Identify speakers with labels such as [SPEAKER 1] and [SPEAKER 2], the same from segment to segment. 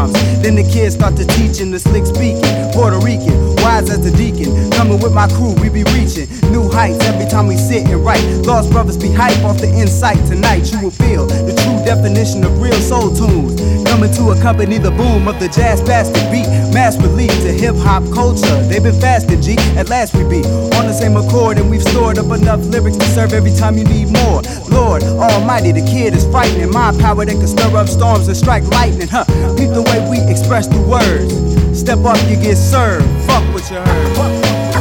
[SPEAKER 1] rhymes. Then the kids start to teaching, the slick speaking, Puerto Rican, wise as the deacon. Coming with my crew, we be reaching new heights every time we sit and write. Lost brothers be hype off the insight. Tonight you will feel the true definition of real soul tunes. Coming to accompany the boom of the jazz bastard beat. Mass relief to hip-hop culture. They've been fasting, G. At last we be on the same accord, and we've stored up enough lyrics to serve every time you need more. Lord Almighty, the kid is frightening. My power that can stir up storms and strike lightning, huh? Peep the way we express the words. Step up, you get served. Fuck what you heard. Fuck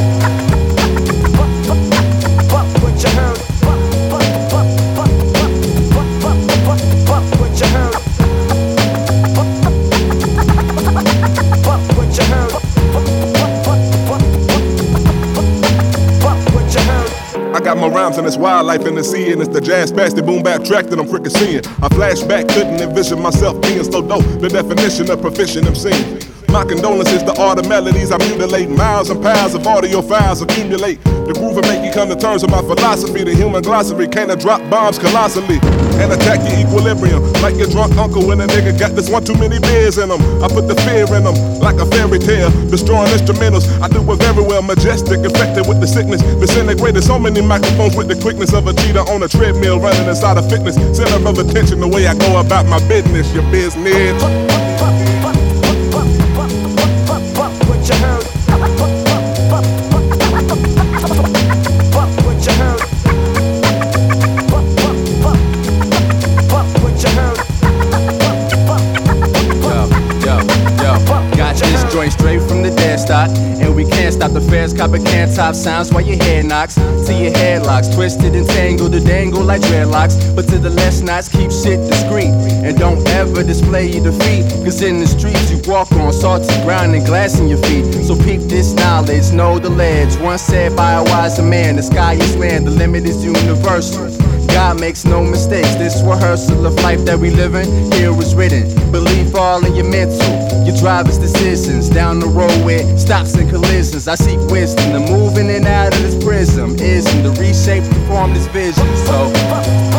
[SPEAKER 1] what you heard. Fuck what you heard.
[SPEAKER 2] I got my rhymes and it's wildlife in the sea, and it's the jazz bastard boom bap track that I'm freaking seeing. I flashback, couldn't envision myself being so dope. The definition of proficient MC. My condolences to all the melodies I mutilate. Miles and piles of audio files accumulate. The groove will make you come to terms with my philosophy. The human glossary can't drop bombs colossally and attack your equilibrium like your drunk uncle when a nigga got this one too many beers in him. I put the fear in them like a fairy tale, destroying instrumentals. I do it very well, majestic, infected with the sickness, disintegrated so many microphones with the quickness of a cheetah on a treadmill, running inside a fitness center of attention. The way I go about my business, your business.
[SPEAKER 3] Straight from the dead stop, and we can't stop the feds copping can top sounds while your head knocks till your headlocks twisted and tangled to dangle like dreadlocks. But to the less knots, keep shit discreet and don't ever display your defeat, cause in the streets you walk on salty ground and glass in your feet. So peep this knowledge, know the ledge. Once said by a wiser man, the sky is land, the limit is universal. God makes no mistakes. This rehearsal of life that we live in, here is written. Believe all in your mental, your driver's decisions. Down the road where stops and collisions, I seek wisdom. The moving in and out of this prism isn't the reshape to form this vision. So